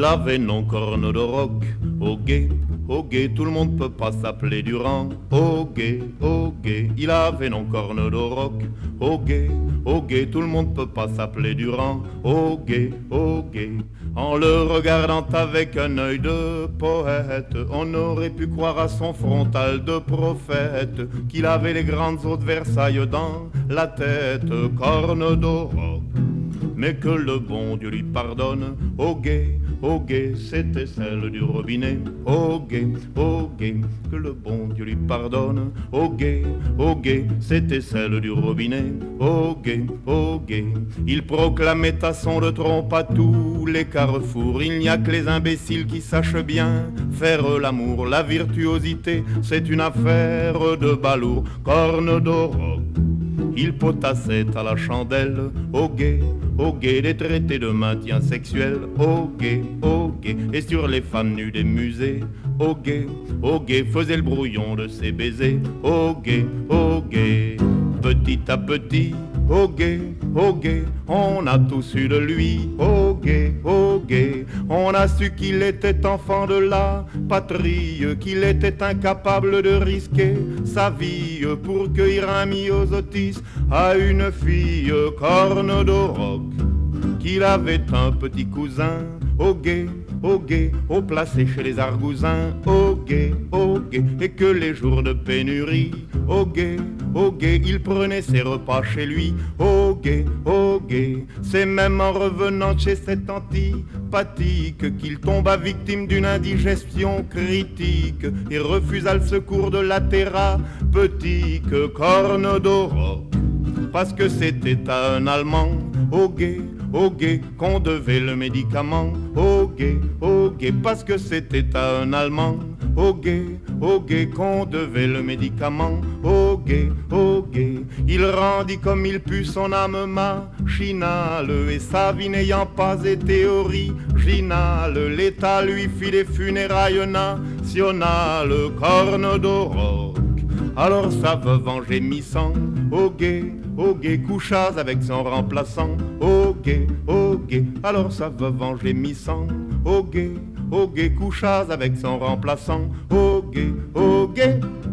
avait non corne de roc, au guet, tout le monde peut pas s'appeler Durand. Au guet, il avait non corne de roc, au guet, tout le monde peut pas s'appeler Durand. Au guet, en le regardant avec un œil de poète, on aurait pu croire à son frontal de prophète qu'il avait les grandes eaux de Versailles dans la tête, corne de roc. Mais que le bon Dieu lui pardonne, au guet, c'était celle du robinet. Au guet, que le bon Dieu lui pardonne, au guet, c'était celle du robinet. Au guet, il proclamait à son de trompe à tous les carrefours. Il n'y a que les imbéciles qui sachent bien faire l'amour. La virtuosité, c'est une affaire de balourd, corne de roc. Il potassait à la chandelle, au guet, des traités de maintien sexuel, au guet, et sur les femmes nues des musées, au guet, faisait le brouillon de ses baisers, au guet, petit à petit, au guet, on a tous su de lui, au guet, on a su qu'il était enfant de la patrie, qu'il était incapable de risquer sa vie pour cueillir un myosotis à une fille, corne de roc, qu'il avait un petit cousin, au guet, au placé chez les argousins, au guet, et que les jours de pénurie, au guet, il prenait ses repas chez lui, au guet, c'est même en revenant chez cet antipathique qu'il tomba victime d'une indigestion critique et refusa le secours de la thérapeutique, corne de roc, parce que c'était à un Allemand, au guet, qu'on devait le médicament, au guet, parce que c'était à un Allemand, au guet, qu'on devait le médicament, au guet, il rendit comme il put son âme machinale, et sa vie n'ayant pas été originale, l'État lui fit des funérailles nationales, corne de roc. Alors sa veuve en gémissant, au guet, coucha avec son remplaçant, au guet, alors sa veuve en gémissant, au guet, coucha avec son remplaçant, au guet.